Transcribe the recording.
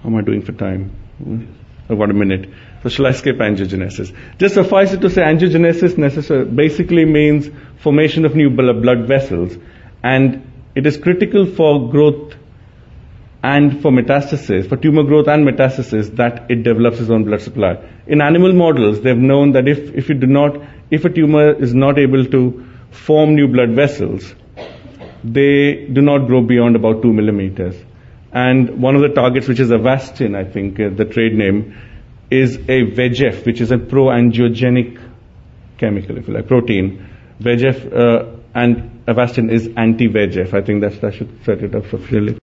How am I doing for time? About a minute. So shall I skip angiogenesis? Just suffice it to say, angiogenesis basically means formation of new blood vessels, and it is critical for growth and for metastasis, for tumor growth and metastasis, that it develops its own blood supply. In animal models, they've known that if a tumor is not able to form new blood vessels, they do not grow beyond about 2 millimeters. And one of the targets, which is Avastin, I think, the trade name, is a VEGF, which is a pro-angiogenic chemical, if you like, protein. VEGF and Avastin is anti-VEGF. I think that should set it up sufficiently.